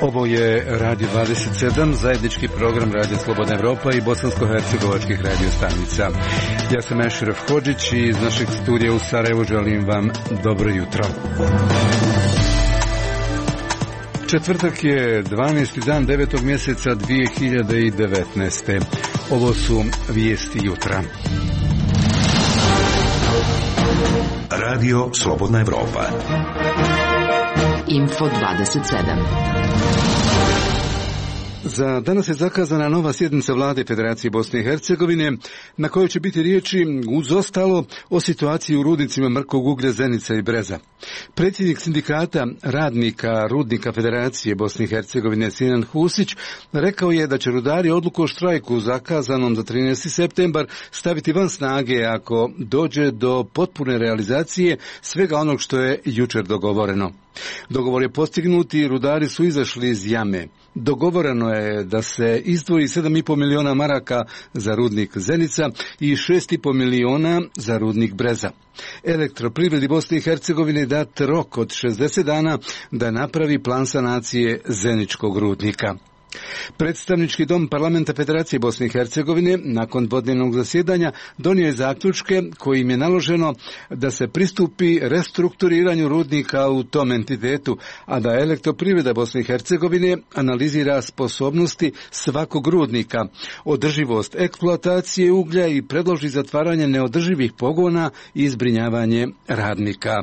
Ovo je Radio 27, zajednički program Radio Slobodna Evropa i bosansko-hercegovačkih radio stanica. Ja sam Ešref Hodžić i iz našeg studija u Sarajevu želim vam dobro jutro. Četvrtak je 12. dan 9. mjeseca 2019. Ovo su vijesti jutra. Radio Slobodna Evropa. Info 27. Za danas je zakazana nova sjednica Vlade Federacije Bosne i Hercegovine, na kojoj će biti riječi uz ostalo o situaciji u rudnicima mrkog uglja Zenica i Breza. Predsjednik sindikata radnika rudnika Federacije Bosne i Hercegovine Sinan Husić rekao je da će rudari odluku o štrajku zakazanom za 13. septembar staviti van snage ako dođe do potpune realizacije svega onog što je jučer dogovoreno. Dogovor je postignut i rudari su izašli iz jame. Dogovoreno je da se izdvoji 7,5 miliona maraka za rudnik Zenica i 6,5 miliona za rudnik Breza. Elektroprivredi Bosne i Hercegovine dat rok od 60 dana da napravi plan sanacije Zeničkog rudnika. Predstavnički dom Parlamenta Federacije Bosne i Hercegovine nakon dvodnevnog zasjedanja donio je zaključke kojim je naloženo da se pristupi restrukturiranju rudnika u tom entitetu, a da Elektroprivreda Bosne i Hercegovine analizira sposobnosti svakog rudnika, održivost eksploatacije uglja i predloži zatvaranje neodrživih pogona i zbrinjavanje radnika.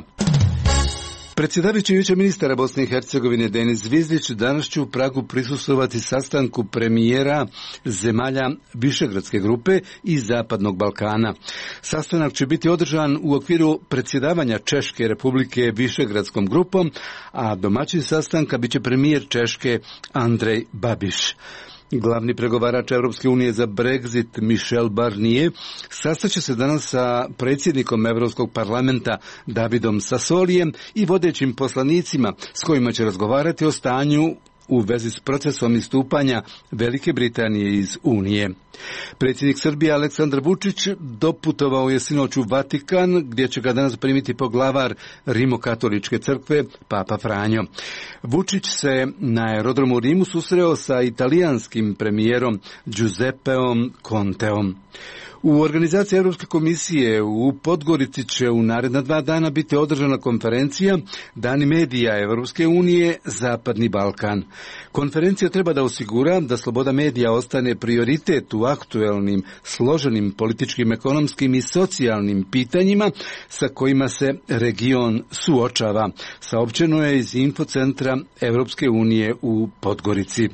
Predsjedavajući Vijeća ministara Bosne i Hercegovine Denis Zvizdić danas će u Pragu prisustvovati sastanku premijera zemalja Višegradske grupe i Zapadnog Balkana. Sastanak će biti održan u okviru predsjedavanja Češke Republike Višegradskom grupom, a domaćin sastanka biće premijer Češke Andrej Babiš. Glavni pregovarač Europske unije za Brexit Michel Barnier sastaće se danas sa predsjednikom Europskog parlamenta Davidom Sassolijem i vodećim poslanicima s kojima će razgovarati o stanju u vezi s procesom istupanja Velike Britanije iz Unije. Predsjednik Srbije Aleksandar Vučić doputovao je sinoć u Vatikan, gdje će ga danas primiti poglavar Rimokatoličke crkve, Papa Franjo. Vučić se na aerodromu u Rimu susreo sa italijanskim premijerom Giuseppeom Conteom. U organizaciji Europske komisije u Podgorici će u naredna 2 dana biti održana konferencija Dani medija Europske unije Zapadni Balkan. Konferencija treba da osigura da sloboda medija ostane prioritet u aktuelnim, složenim političkim, ekonomskim i socijalnim pitanjima sa kojima se region suočava, saopćeno je iz infocentra Europske unije u Podgorici.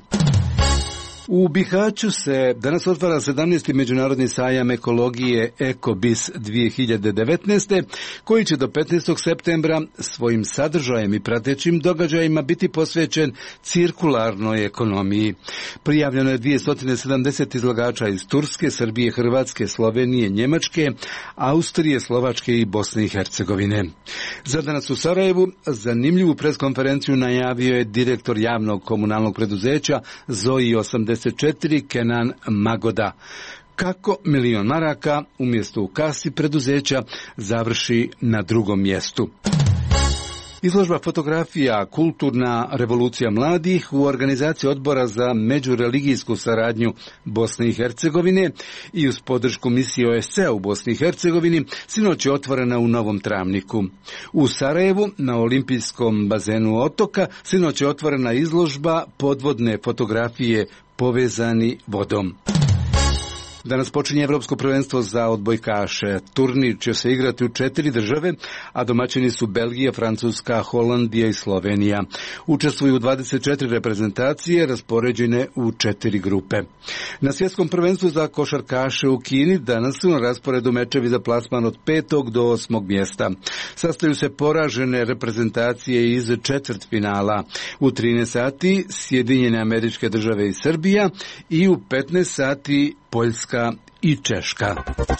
U Bihaću se danas otvara 17. međunarodni sajam ekologije EkoBis 2019. koji će do 15. septembra svojim sadržajem i pratećim događajima biti posvećen cirkularnoj ekonomiji. Prijavljeno je 270 izlagača iz Turske, Srbije, Hrvatske, Slovenije, Njemačke, Austrije, Slovačke i Bosne i Hercegovine. Za danas u Sarajevu zanimljivu preskonferenciju najavio je direktor javnog komunalnog preduzeća ZOI 84 Kenan Magoda. Kako milion maraka umjesto u kasi preduzeća završi na drugom mjestu. Izložba fotografija Kulturna revolucija mladih u organizaciji Odbora za međureligijsku saradnju Bosne i Hercegovine i uz podršku misije OSCE u Bosni i Hercegovini sinoć je otvorena u Novom Travniku. U Sarajevu na olimpijskom bazenu otoka sinoć je otvorena izložba podvodne fotografije Povezani vodom. Danas počinje Evropsko prvenstvo za odbojkaše. Turnir će se igrati u 4 države, a domaćini su Belgija, Francuska, Holandija i Slovenija. Učestvuju 24 reprezentacije raspoređene u 4 grupe. Na svjetskom prvenstvu za košarkaše u Kini danas su na rasporedu mečevi za plasman od 5. do 8. mjesta. Sastaju se poražene reprezentacije iz četvrtfinala. U 13 sati Sjedinjene Američke Države i Srbija i u 15 sati Poljska i Češka.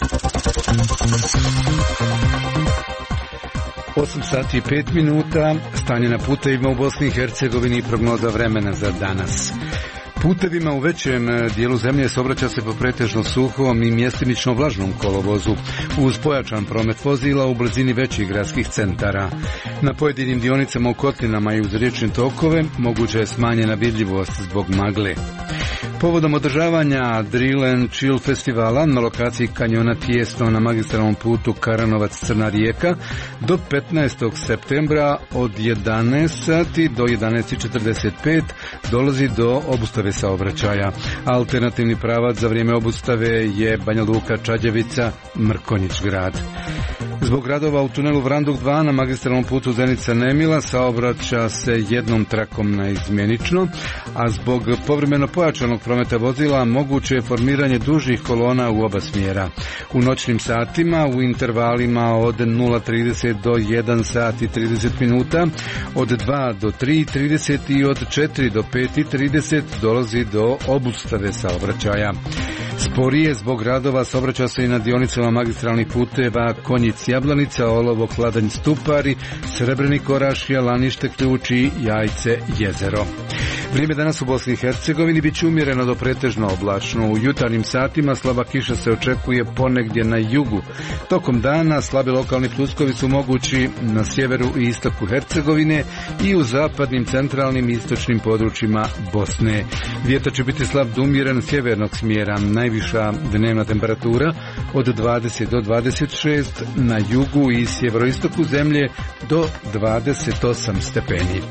8 sati i 5 minuta, stanje na putevima u Bosni i Hercegovini i prognoza vremena za danas. Putevima u većem dijelu zemlje saobraća se po pretežno suhom i mjestimično vlažnom kolovozu, uz pojačan promet vozila u blizini većih gradskih centara. Na pojedinim dionicama u kotlinama i uz riječne tokove moguća je smanjena vidljivost zbog magle. Povodom održavanja Drill and Chill festivala na lokaciji kanjona Tijesno na magistralnom putu Karanovac-Crna Rijeka do 15. septembra od 11 sati do 11:45 dolazi do obustave saobraćaja. Alternativni pravac za vrijeme obustave je Banja Luka, Čađevica, Mrkonjić grad. Zbog radova u tunelu Vranduk 2 na magistralnom putu Zenica-Nemila saobraća se jednom trakom naizmjenično, a zbog povremeno pojačanog prometa vozila moguće je formiranje dužih kolona u oba smjera. U noćnim satima u intervalima od 0:30 do 1 sat i 30 minuta, od 2 do 3:30 i od 4 do 5:30 dolazi do obustave saobraćaja. Sporije zbog radova saobraća se i na dionicama magistralnih puteva Konjic-Jablanica, Olovo-Kladanj-Stupari, Srebrenik-Orašija, Lanište-Ključ i Jajce-Jezero. Vrijeme danas u Bosni i Hercegovini bit će umjereno do pretežno oblačno. U jutarnjim satima slaba kiša se očekuje ponegdje na jugu. Tokom dana slabi lokalni pljuskovi su mogući na sjeveru i istoku Hercegovine i u zapadnim, centralnim i istočnim područjima Bosne. Vjetar će biti slab do umjeren sjevernog smjera. Najviša dnevna temperatura od 20 do 26, na jugu i sjeveroistoku zemlje do 28 stepeni.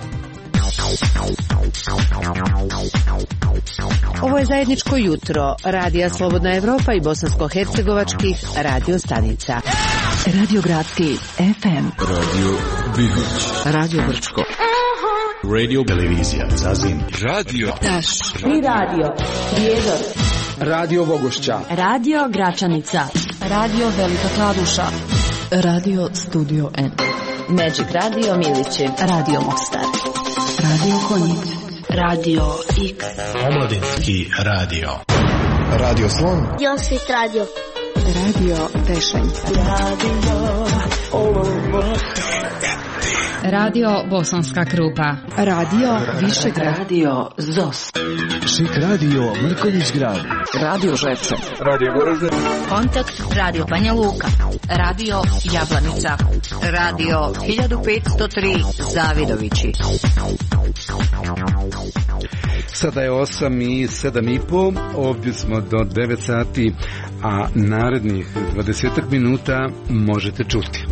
Ovo je zajedničko jutro Radija Slobodna Evropa i bosansko-hercegovačkih radio stanica. Radio Gradski FM, Radio Bihać, Radio Brčko, Radio Televizija Zazim, Radio Taš i Radio Prijedor, Radio Bogošća, Radio Gračanica, Radio Velika Kladuša, Radio Studio N, Magic Radio Milići, Radio Mostar, Radio Konjic, Radio X, Omladinski radio, Radio Slon, Josvit radio, Radio Tešanj, Radio Bosanska Krupa, Radio Višegrad, Radio ZOS, Šik radio Mrkonjić grad, Radio Žepče, Radio Goražde, Kontakt Radio Banja Luka, Radio Jablanica, Radio 1503 Zavidovići. Sada je 8:07, ovdje smo do 9 sati, a narednih 20 minuta možete čuti.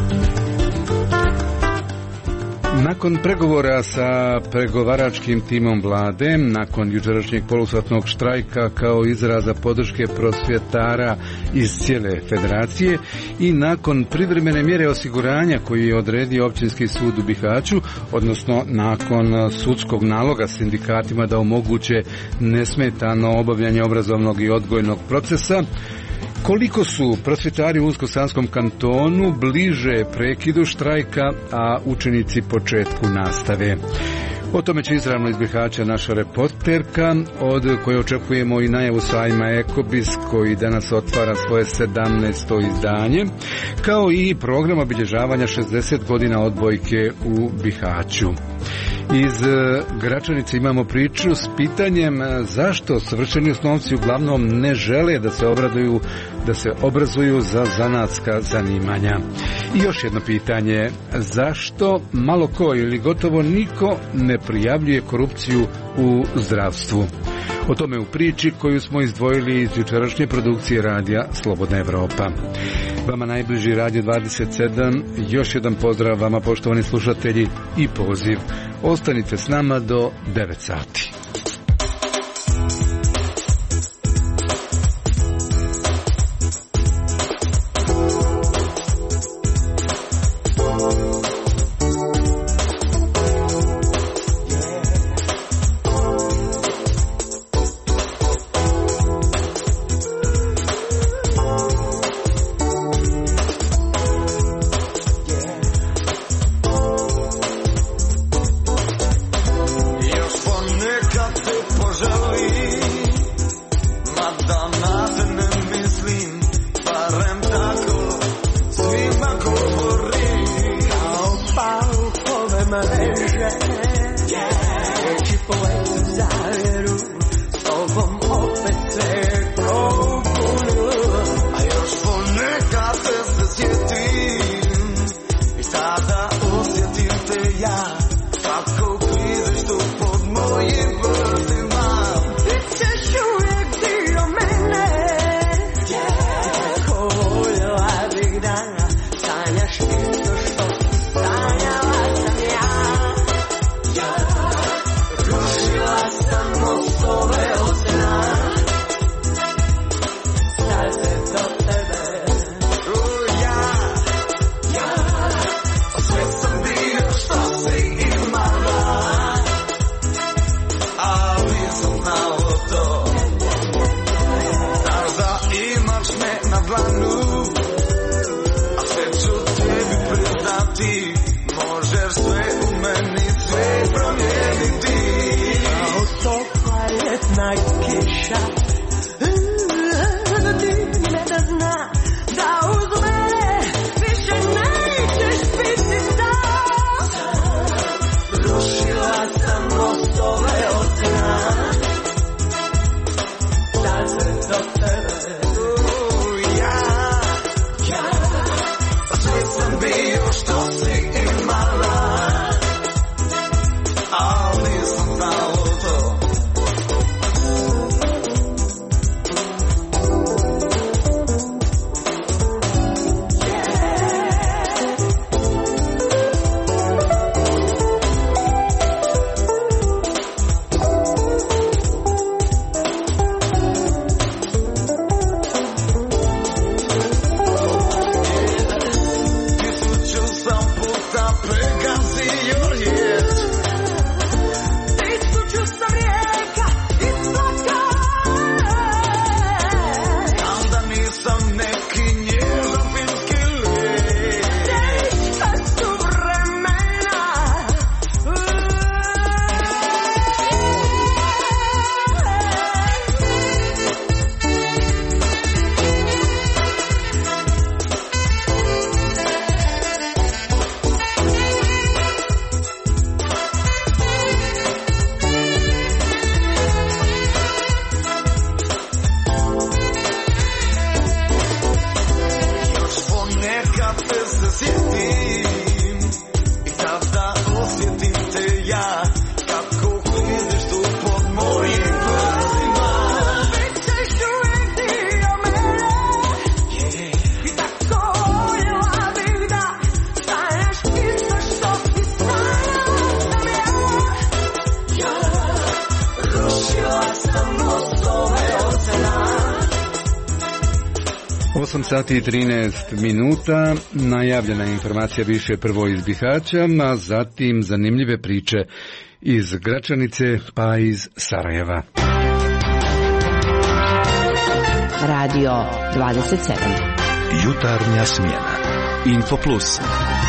Nakon pregovora sa pregovaračkim timom vlade, nakon jučerašnjeg polusatnog štrajka kao izraza podrške prosvjetara iz cijele federacije i nakon privremene mjere osiguranja koju je odredio Općinski sud u Bihaću, odnosno nakon sudskog naloga sindikatima da omoguće nesmetano obavljanje obrazovnog i odgojnog procesa, koliko su prosvjetari u Unsko-Sanskom kantonu bliže prekidu štrajka, a učenici početku nastave? O tome će izravno iz Bihaća naša reporterka, od koje očekujemo i najavu sajma Ekobis, koji danas otvara svoje 17. izdanje, kao i program obilježavanja 60 godina odbojke u Bihaću. Iz Gračanice imamo priču s pitanjem zašto savršeni osnovci uglavnom ne žele da se obrazuju za zanatska zanimanja. I još jedno pitanje, zašto malo ko ili gotovo niko ne prijavljuje korupciju u zdravstvu? O tome u priči koju smo izdvojili iz jučerašnje produkcije radija Slobodna Evropa. Vama najbliži Radio 27, još jedan pozdrav vama poštovani slušatelji i poziv. Ostanite s nama do 9 sati. dlanu, a sve ću tebi priznati, možeš sve u meni sve promijeniti. Kao topla ljetna kiša, ti ne da zna, da uz mene više nećeš biti sam. Rušila sam mostove od sna, da se do tebe. Sve sam bio što si imala, ali nisam znao to. Sati i 13 minuta, najavljena informacija više prvo iz Bihaća, a zatim zanimljive priče iz Gračanice pa iz Sarajeva. Radio 27. Jutarnja smjena. Info Plus.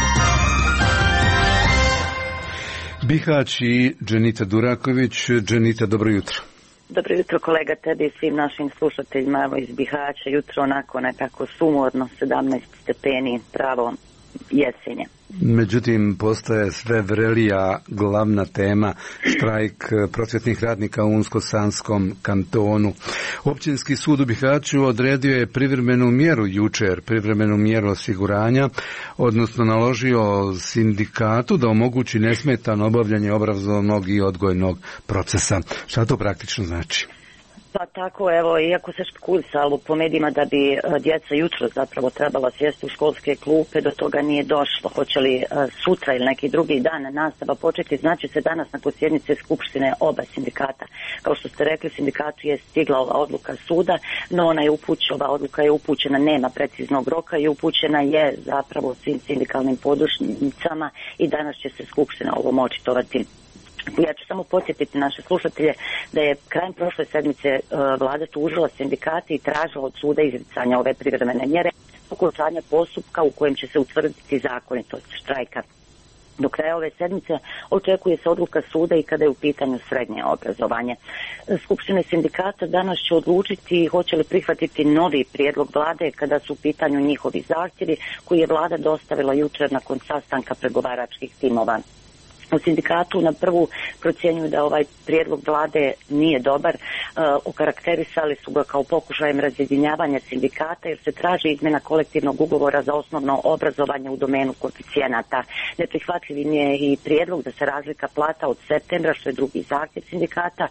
Bihać i Dženita Duraković. Dženita, dobro jutro. Dobro jutro kolega, tebi i svim našim slušateljima. Evo iz Bihaća, jutro onako nekako sumorno, 17 stepeni, pravo jesenje. Međutim, postaje sve vrelija glavna tema štrajk prosvjetnih radnika u Unsko-Sanskom kantonu. Općinski sud u Bihaću odredio je privremenu mjeru jučer, privremenu mjeru osiguranja, odnosno naložio sindikatu da omogući nesmetano obavljanje obrazovnog i odgojnog procesa. Šta to praktično znači? Pa tako, evo, iako se špekulisalo po medijima da bi djeca jutro zapravo trebala sjesti u školske klupe, do toga nije došlo. Hoće li sutra ili neki drugi dan nastava početi, znači se danas nakon sjednice skupštine oba sindikata. Kao što ste rekli, sindikatu je stigla ova odluka suda, no ova odluka je upućena, nema preciznog roka i upućena je zapravo svim sindikalnim podružnicama i danas će se skupština ovom očitovati. Ja ću samo podsjetiti naše slušatelje da je krajem prošle sedmice vlada tužila sindikati i tražila od suda izricanja ove privremene mjere okončanja postupka u kojem će se utvrditi zakonitost štrajka. Do kraja ove sedmice očekuje se odluka suda i kada je u pitanju srednje obrazovanje. Skupštine sindikata danas će odlučiti hoće li prihvatiti novi prijedlog vlade kada su u pitanju njihovi zahtjevi koji je vlada dostavila jučer nakon sastanka pregovaračkih timova. U sindikatu na prvu procjenjuju da ovaj prijedlog vlade nije dobar, okarakterisali su ga kao pokušajem razjedinjavanja sindikata jer se traži izmjena kolektivnog ugovora za osnovno obrazovanje u domenu koeficijenata. Neprihvatljiv je i prijedlog da se razlika plata od septembra, što je drugi zahtjev sindikata,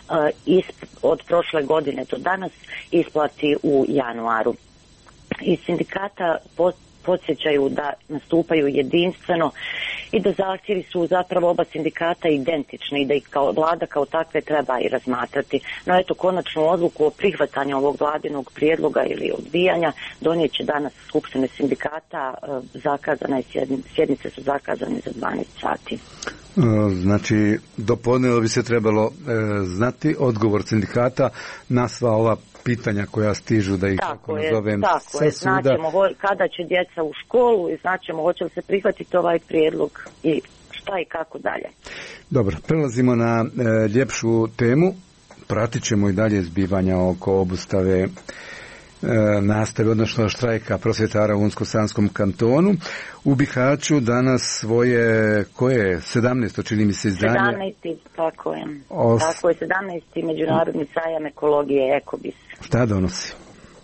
od prošle godine do danas isplati u januaru. Iz sindikata podsjećaju da nastupaju jedinstveno i da zahtjevi su zapravo oba sindikata identični i da ih kao vlada kao takve treba i razmatrati. No eto, konačnu odluku o prihvatanju ovog vladinog prijedloga ili odbijanja donijet će danas skupštine sindikata, sjednice su zakazane za 12 sati. Znači, do podneva bi se trebalo znati odgovor sindikata na sva ova pitanja koja stižu, da ih tako nazovem, sa suda. Znaćemo kada će djeca u školu i znaćemo hoće li se prihvatiti ovaj prijedlog i šta i kako dalje. Dobro, prelazimo na ljepšu temu. Pratit ćemo i dalje zbivanja oko obustave nastave, odnosno štrajka prosvjetara u Unsko-Sanskom kantonu. U Bihaću danas svoje, koje 17. čini mi se izdanje? 17. tako je. Tako je, 17. međunarodni sajam ekologije Ekobis. Šta donosi?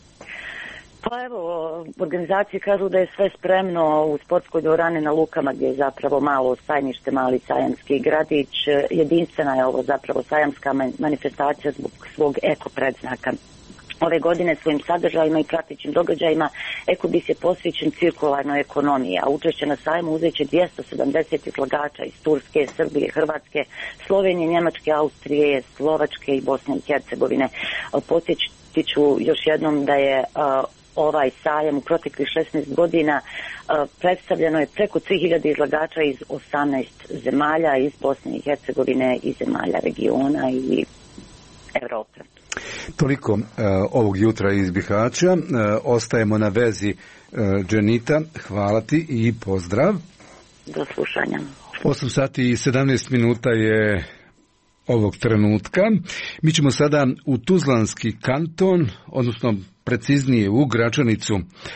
Pa evo, organizacije kažu da je sve spremno u sportskoj dvorani na Lukama, gdje je zapravo malo sajmište, mali sajamski gradić. Jedinstvena je ovo zapravo sajamska manifestacija zbog svog eko predznaka. Ove godine svojim sadržajima i pratećim događajima Ekobis je posvećen cirkularnoj ekonomiji, a učešće na sajmu uzet će 270 izlagača iz Turske, Srbije, Hrvatske, Slovenije, Njemačke, Austrije, Slovačke i Bosne i Hercegovine. Podsjetit ću još jednom da je ovaj sajam u proteklih 16 godina predstavljeno je preko 3000 izlagača iz 18 zemalja, iz Bosne i Hercegovine, iz zemalja regiona i Europe. Toliko ovog jutra iz Bihaća. Ostajemo na vezi, Dženita. Hvala ti i pozdrav. Do slušanja. 8 sati i 17 minuta je ovog trenutka. Mi ćemo sada u Tuzlanski kanton, odnosno preciznije u Gračanicu.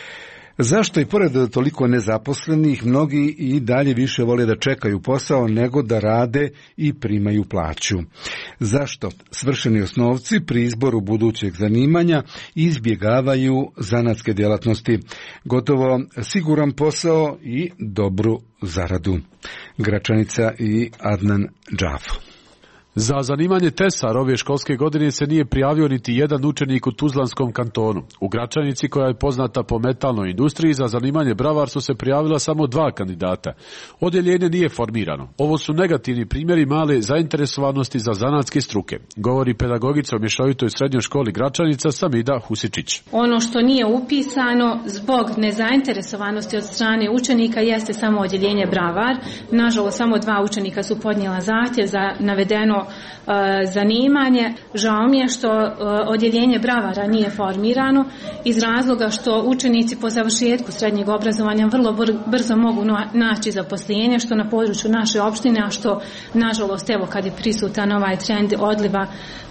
Zašto i pored toliko nezaposlenih, mnogi i dalje više vole da čekaju posao nego da rade i primaju plaću? Zašto svršeni osnovci pri izboru budućeg zanimanja izbjegavaju zanatske djelatnosti? Gotovo siguran posao i dobru zaradu. Gračanica i Adnan Džafo. Za zanimanje tesar ove školske godine se nije prijavio niti jedan učenik u Tuzlanskom kantonu. U Gračanici, koja je poznata po metalnoj industriji, za zanimanje bravar su se prijavila samo 2 kandidata. Odjeljenje nije formirano. Ovo su negativni primjeri male zainteresovanosti za zanatske struke, govori pedagogica u mješovitoj srednjoj školi Gračanica Samida Husičić. Ono što nije upisano zbog nezainteresovanosti od strane učenika jeste samo odjeljenje bravar. Nažalost, samo 2 učenika su podnijela zahtjev za navedeno zanimanje. Žao mi je što odjeljenje bravara nije formirano iz razloga što učenici po završetku srednjeg obrazovanja vrlo brzo mogu naći zaposlenje, što na području naše opštine, a što nažalost evo kad je prisutan ovaj trend odliva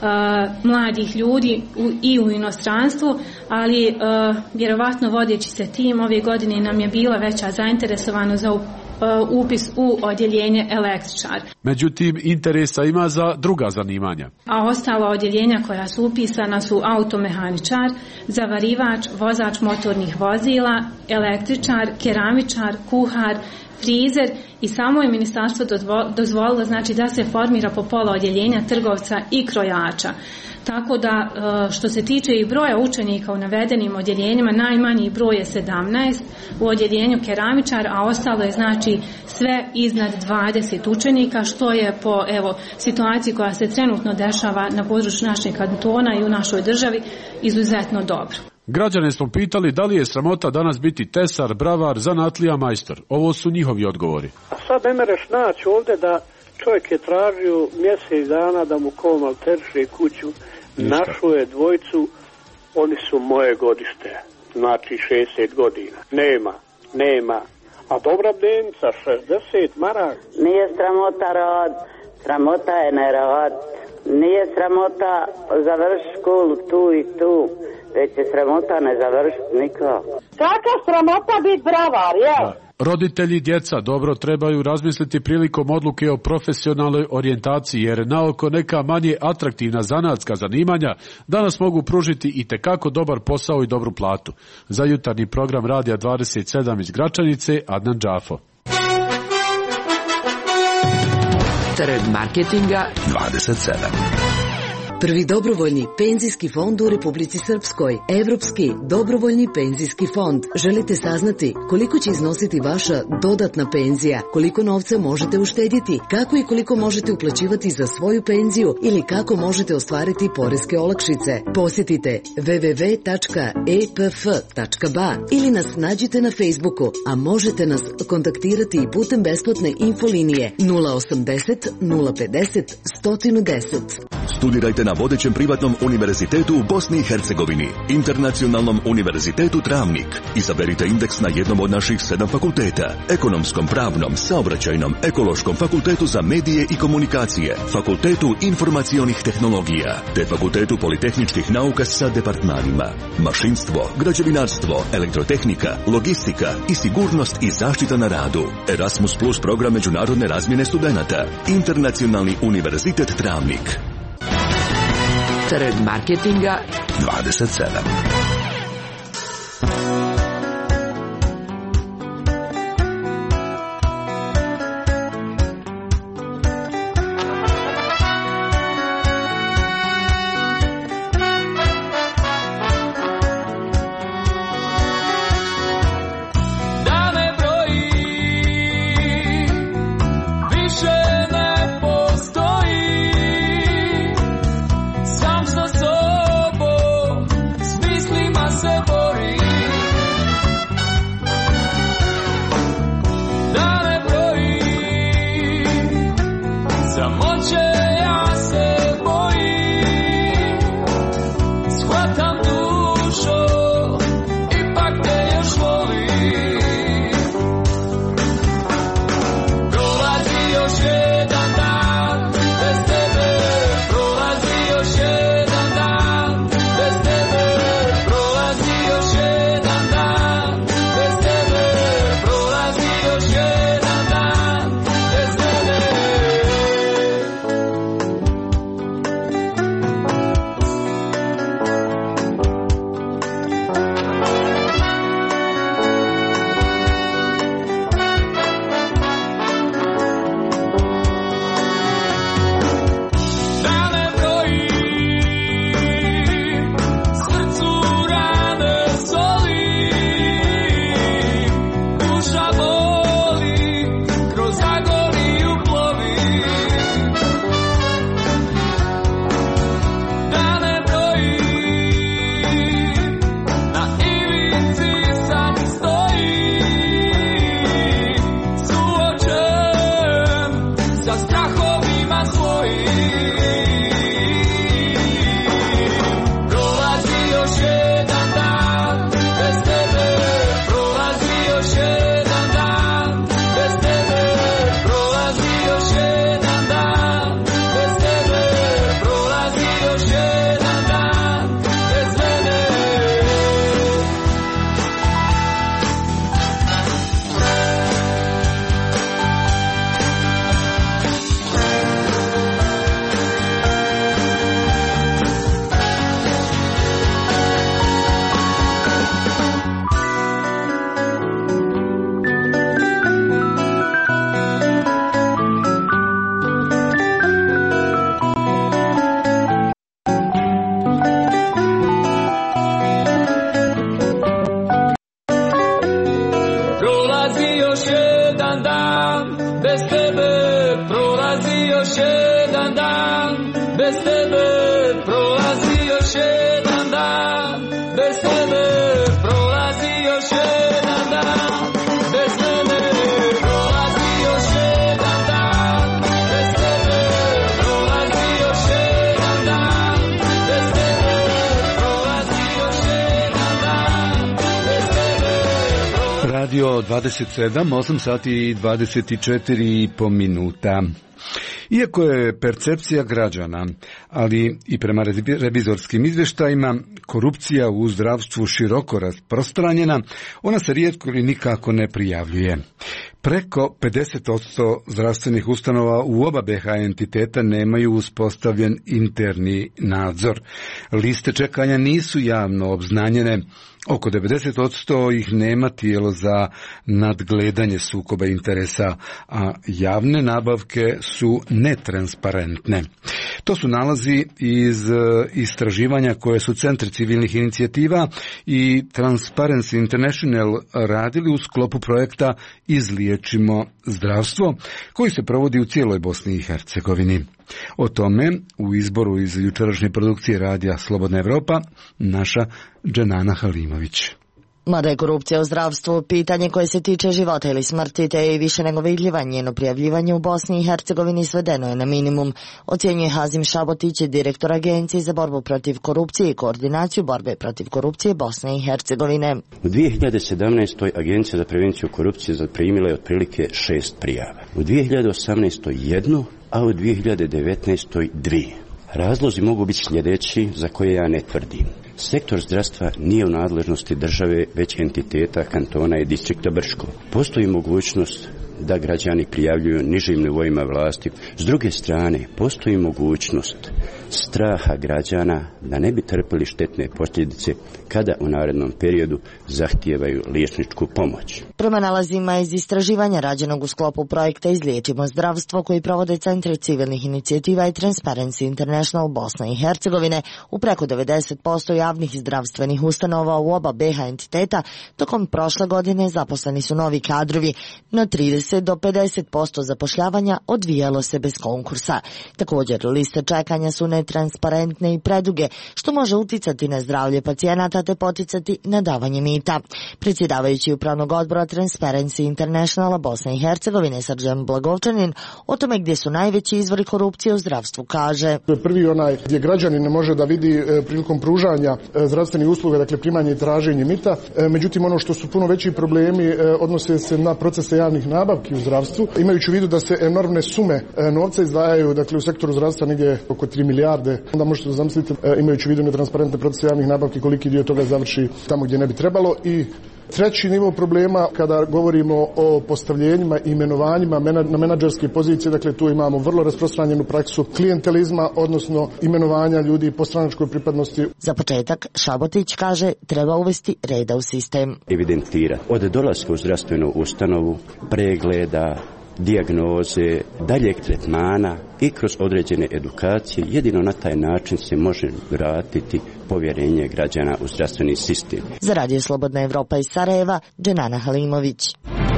mladih ljudi i u inostranstvu, ali vjerovatno vodeći se tim ove godine nam je bila veća zainteresovanost za upis u odjeljenje električar. Međutim, interesa ima za druga zanimanja. A ostala odjeljenja koja su upisana su automehaničar, zavarivač, vozač motornih vozila, električar, keramičar, kuhar, frizer i samo je ministarstvo dozvolilo znači da se formira po pola odjeljenja trgovca i krojača. Tako da što se tiče i broja učenika u navedenim odjeljenjima, najmanji broj je 17 u odjeljenju keramičar, a ostalo je znači sve iznad 20 učenika, što je po situaciji koja se trenutno dešava na području našeg kantona i u našoj državi izuzetno dobro. Građane smo pitali da li je sramota danas biti tesar, bravar, zanatlija, majstor. Ovo su njihovi odgovori. A sad ne mereš naći ovdje da čovjek je tražio mjesec dana da mu komal terše kuću, našao je dvojicu, oni su moje godište, znači 60 godina. Nema. A dobra dnevnica, 60 maraka. Nije sramota rad, sramota je ne rad. Nije sramota završiti školu tu i tu, već je sramota ne završiti nikako. Kakva sramota biti bravar, jel? Roditelji i djeca dobro trebaju razmisliti prilikom odluke o profesionalnoj orijentaciji, jer naoko neka manje atraktivna zanatska zanimanja danas mogu pružiti i tekako dobar posao i dobru platu. Za jutarnji program Radija 27 iz Gračanice, Adnan Džafo. Trg marketinga 27. Prvi dobrovoljni penzijski fond u Republici Srpskoj. Evropski dobrovoljni penzijski fond. Želite saznati koliko će iznositi vaša dodatna penzija, koliko novca možete uštedjeti, kako i koliko možete uplaćivati za svoju penziju ili kako možete ostvariti poreske olakšice. Posjetite www.epf.ba ili nas nađite na Facebooku, a možete nas kontaktirati i putem besplatne infolinije 080 050 110. Studirajte na vodećem privatnom univerzitetu u Bosni i Hercegovini, Internacionalnom univerzitetu Travnik. Izaberite indeks na jednom od naših 7 fakulteta: ekonomskom, pravnom, saobraćajnom, ekološkom, fakultetu za medije i komunikacije, fakultetu informacionih tehnologija, te fakultetu politehničkih nauka sa departmanima: mašinstvo, građevinarstvo, elektrotehnika, logistika i sigurnost i zaštita na radu. Erasmus Plus program međunarodne razmjene studenata. Internacionalni univerzitet Travnik. Trg marketinga 27. Radio 27, 8 sati i 24,5 minuta. Iako je percepcija građana, ali i prema revizorskim izvještajima, korupcija u zdravstvu široko rasprostranjena, ona se rijetko ili nikako ne prijavljuje. Preko 50% zdravstvenih ustanova u oba BH entiteta nemaju uspostavljen interni nadzor. Liste čekanja nisu javno obznanjene. Oko 90% ih nema tijelo za nadgledanje sukoba interesa, a javne nabavke su netransparentne. To su nalazi iz istraživanja koje su Centri civilnih inicijativa i Transparency International radili u sklopu projekta Izliječimo zdravstvo, koji se provodi u cijeloj Bosni i Hercegovini. O tome u izboru iz jučerašnje produkcije radija Slobodna Evropa naša Dženana Halimović. Mada je korupcija u zdravstvu pitanje koje se tiče života ili smrti, te je i više nego vidljiva, njeno prijavljivanje u Bosni i Hercegovini svedeno je na minimum, ocjenjuje Hazim Šabotić, direktor Agencije za borbu protiv korupcije i koordinaciju borbe protiv korupcije Bosne i Hercegovine. U 2017. Agencija za prevenciju korupcije zaprimila je otprilike 6 prijava. U 2018. 1, a u 2019. 2. Razlozi mogu biti sljedeći za koje ja ne tvrdim. Sektor zdravstva nije u nadležnosti države, već entiteta kantona i distrikta Brčko. Postoji mogućnost da građani prijavljuju nižim nivoima vlasti. S druge strane, postoji mogućnost straha građana da ne bi trpili štetne posljedice kada u narednom periodu zahtijevaju liječničku pomoć. Prema nalazima iz istraživanja rađenog u sklopu projekta Izliječimo zdravstvo koji provode Centri civilnih inicijativa i Transparency International Bosna i Hercegovine, u preko 90% javnih zdravstvenih ustanova u oba BiH entiteta tokom prošle godine zaposleni su novi kadrovi, no 30 do 50% zapošljavanja odvijalo se bez konkursa. Također, liste čekanja su netransparentne i preduge, što može uticati na zdravlje pacijenata te poticati na davanje mita. Predsjedavajući upravnog odbora Transparency Internationala Bosne i Hercegovine Srđan Blagovčanin o tome gdje su najveći izvori korupcije u zdravstvu kaže: Prvi onaj gdje građanin ne može da vidi prilikom pružanja zdravstvenih usluga, dakle primanje i traženje mita. Međutim, ono što su puno veći problemi odnose se na procese javnih nabavki u zdravstvu. Imajući u vidu da se enormne sume novca izdvajaju, dakle u sektoru zdravstva negdje oko 3 milijarde, onda možete zamisliti, imajući u vidu netransparentne procese javnih nabavki, koliki dio toga završi tamo gdje ne bi trebalo. I treći nivo problema kada govorimo o postavljenjima i imenovanjima na menadžerske pozicije, dakle tu imamo vrlo rasprostranjenu praksu klijentelizma, odnosno imenovanja ljudi po stranačkoj pripadnosti. Za početak, Šabotić kaže, treba uvesti reda u sistem. Evidentira od dolaska u zdravstvenu ustanovu, pregleda, dijagnoze, daljeg tretmana i kroz određene edukacije, jedino na taj način se može vratiti povjerenje građana u zdravstveni sistem. Za Radio Slobodna Evropa iz Sarajeva, Dženana Halimović.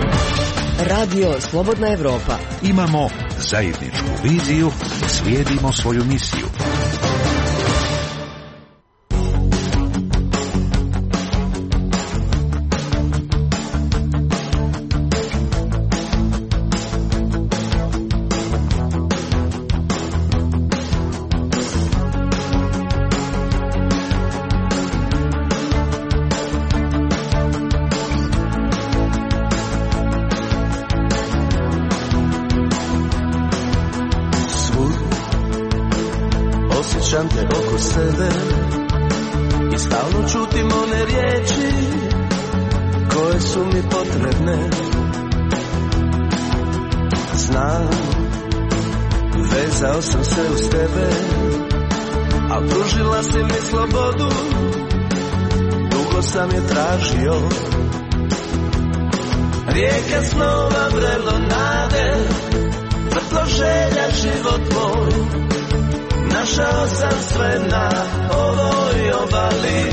Radio Slobodna Evropa. Imamo zajedničku viziju, slijedimo svoju misiju. Osjećam te oko sebe i stalno čutim one riječi koje su mi potrebne. Znam, vezao sam se uz tebe, a pružila si mi slobodu, dugo sam je tražio. Rijeka snova, vrelo nade, vrtlo želja, život moj. Našao sam sve na ovoj obali.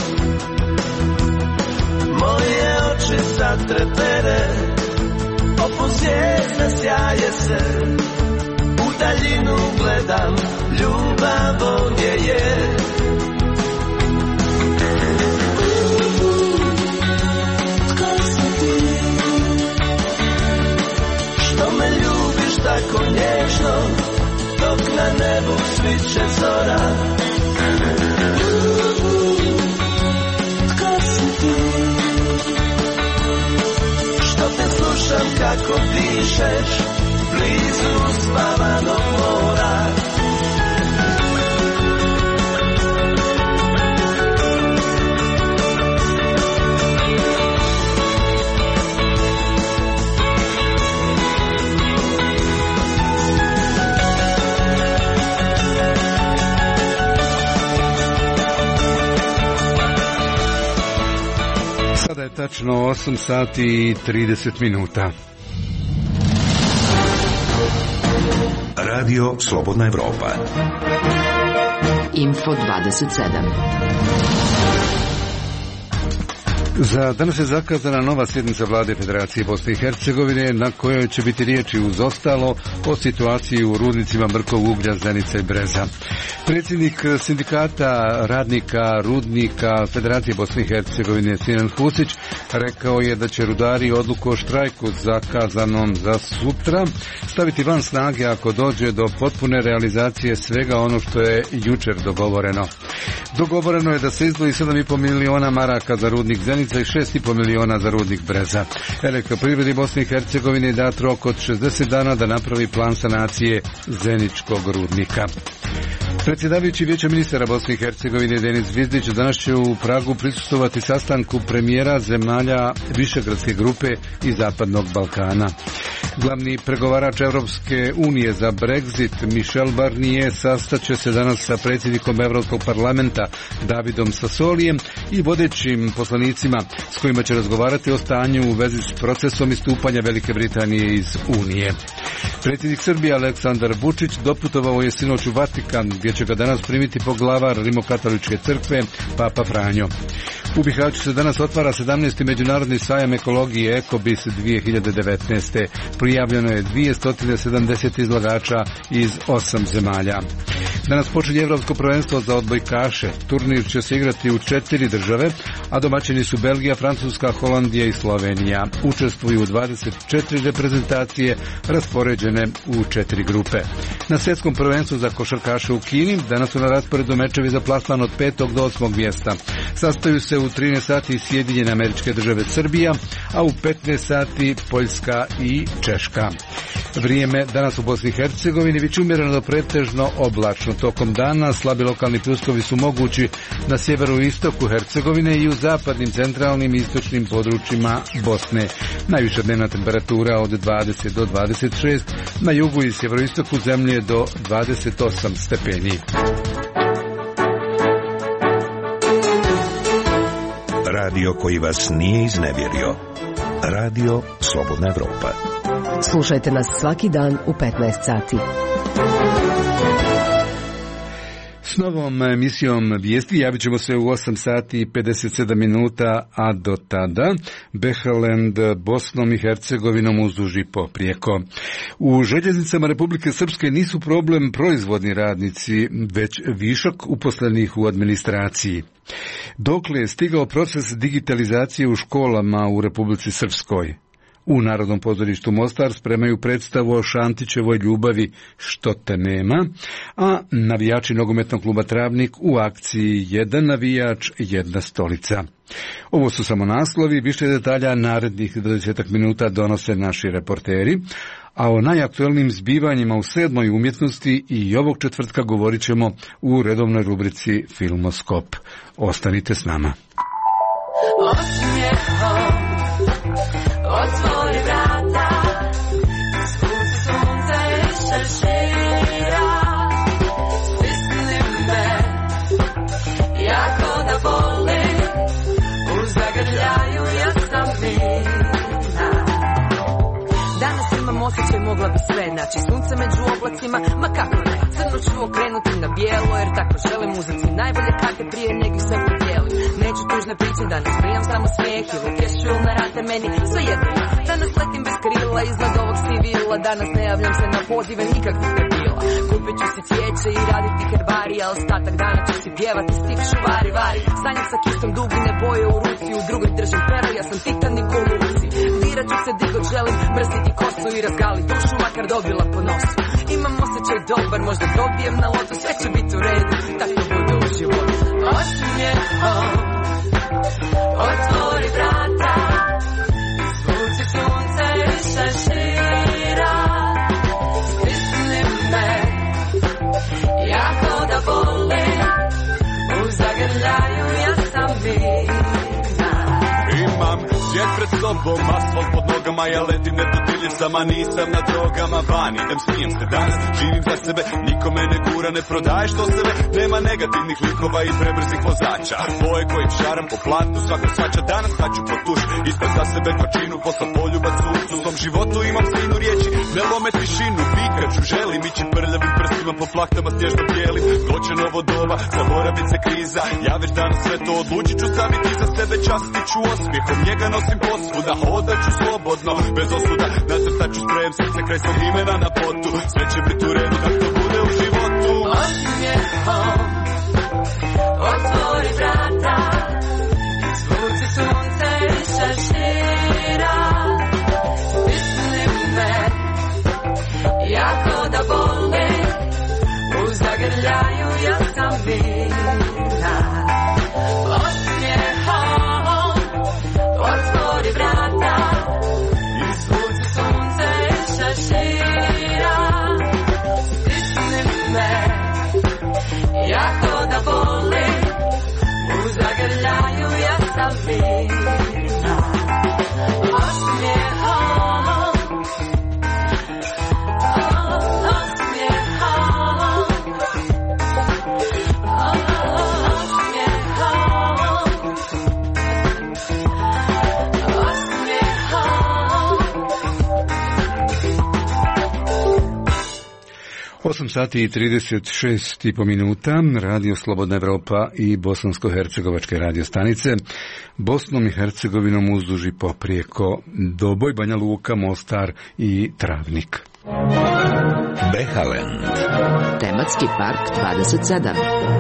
Moje oči sad trepere, poput zvijezde sjaje se. U daljinu gledam, ljubav ovdje je. Tko si ti? Što me ljubiš tako nježno, dok na nebu sviće zora. Tko si ti? Što te slušam kako dišeš blizu spavanog mora. Sada je tačno 8 sati i 30 minuta. Radio Slobodna Evropa. Info 27. Za danas je zakazana nova sjednica vlade Federacije Bosne i Hercegovine na kojoj će biti riječi uz ostalo o situaciji u rudnicima Mrkog uglja, Zenica i Breza. Predsjednik sindikata radnika rudnika Federacije Bosne i Hercegovine Sinan Husić rekao je da će rudari odluku o štrajku zakazanom za sutra staviti van snage ako dođe do potpune realizacije svega ono što je jučer dogovoreno. Dogovoreno je da se izdvoji 7,5 miliona maraka za rudnik Zenica i 6,5 miliona za rudnik Breza. Elektroprivredi Bosne i Hercegovine je dat rok od 60 dana da napravi plan sanacije Zeničkog rudnika. Predsjedavajući Vijeća ministara Bosne i Hercegovine Denis Zvizdić danas će u Pragu prisustvovati sastanku premijera zemalja Višegradske grupe i Zapadnog Balkana. Glavni pregovarač Europske unije za Brexit Michel Barnier sastaće se danas sa predsjednikom Europskog parlamenta Davidom Sassolijem i vodećim poslanicima s kojima će razgovarati o stanju u vezi s procesom istupanja Velike Britanije iz Unije. Predsjednik Srbije Aleksandar Vučić doputovao je sinoć u Vatikan gdje će ga danas primiti poglavar Rimokatoličke crkve Papa Franjo. U Bihaću se danas otvara 17. međunarodni sajam ekologije Ekobis 2019. Prijavljeno je 270 izlagača iz 8 zemalja. Danas počinje Evropsko prvenstvo za odbojkaše. Turnir će se igrati u 4 države, a domaćini su Belgija, Francuska, Holandija i Slovenija. Učestvuju 24 reprezentacije raspoređene u 4 grupe. Na svjetskom prvenstvu za košarkaše u Kini danas su na rasporedu mečevi za plasman od 5. do 8. mjesta. Sastaju se u 13 sati Sjedinjene Američke Države Srbija, a u 15 sati Poljska i Češka. Vrijeme danas u Bosni i Hercegovini bit će umjereno do pretežno oblačno. Tokom dana slabi lokalni pljuskovi su mogući na sjeveru i istoku Hercegovine i u zapadnim, centralnim i istočnim područjima Bosne. Najviša dnevna temperatura od 20 do 26, na jugu i sjeveroistoku zemlje do 28 stepeni. Radio koji vas nije iznevjerio. Radio Slobodna Evropa. Slušajte nas svaki dan u 15 sati. S novom emisijom vijesti javit ćemo se u 8 sati i 57 minuta, a do tada Behelend Bosnom i Hercegovinom uzduž i poprijeko. U željeznicama Republike Srpske nisu problem proizvodni radnici, već višak uposlenih u administraciji. Dokle je stigao proces digitalizacije u školama u Republici Srpskoj? U Narodnom pozorištu Mostar spremaju predstavu o Šantićevoj ljubavi Što te nema, a navijači nogometnog kluba Travnik u akciji Jedan navijač, jedna stolica. Ovo su samo naslovi, više detalja narednih 20 minuta donose naši reporteri, a o najaktuelnijim zbivanjima u 7. umjetnosti i ovog četvrtka govorit ćemo u redovnoj rubrici Filmoskop. Ostanite s nama. Otvori vrata, sunce više šira, stisni me, jako da volim, u zagrljaju ja sam mirna. Danas imam osjećaj, mogla bi sve naći, sunce među oblacima, ma kako ne, crno ću okrenuti na bijelo, jer tako želim uzeti najbolje karte prije njeg sve podijelim. Neću tužne priče, danas prijam samo smijeh ili pješću na rate meni, sve jedno. Danas letim bez krila iznad ovog civila, danas ne javljam se na pozive nikakvih debila. Kupit ću si cvijeće i raditi herbarija, ostatak dana ću si pjevati stih šuvari vari. Sanjam sa kistom dugine boje u ruci, u drugoj držim pero, ja sam Titanik u luci. Dirat ću se di god želim, brstiti kosu i razgali dušu, makar dobila po nosu. Imam osjećaj dobar, možda dobijem na lotu, sve će biti u redu, tako bude u životu. Osmijehom, otvori vrata, zvuci sunce više šira, stisni me, jako da volim, u zagrljaju ja sam mirna. Imam svijet pred sobom, asfalt pod nogama, ja letim ne dotiram želje, sama nisam na drogama vani. Smijem se danas, živim za sebe, nikome ne gura, ne prodaje što sebe. Nema negativnih likova i prebrzih vozača. Boje kojim šaram po platu, svako svača. Danas haću po tuš, ispred za sebe kočinu, posla poljubac u svom životu imam slinu riječi. Ne lome tišinu, pikaću, želim ići prljavim prstima po plahtama snježno bijelim. Doće novo doba, zaboravit se kriza. Ja već danas sve to odlučit ću sam i ti za sebe častit ću osmijehom. Njega nosim posvuda, hodat ću slobodno, bez osuda. Nacrtat ću sprejem srce kraj svog imena na potu. Sve će biti u redu, tak to bude u životu. Osmijehom otvori vrata, zvuci sunca i šešira. Stisni me, jako da boli, u zagrljaju ja sam vina. Osmijehom otvori vrata, zvuci sunca i šešira. Stisni me, jako da boli, u zagrljaju ja sam vina. Osmijehom, Osam sati i 36,5 minuta, Radio Slobodna Evropa i bosansko-hercegovačke radio stanice. Bosnom i Hercegovinom uzduž i poprijeko Doboj, Banja Luka, Mostar i Travnik. Behaland. Tematski park 27.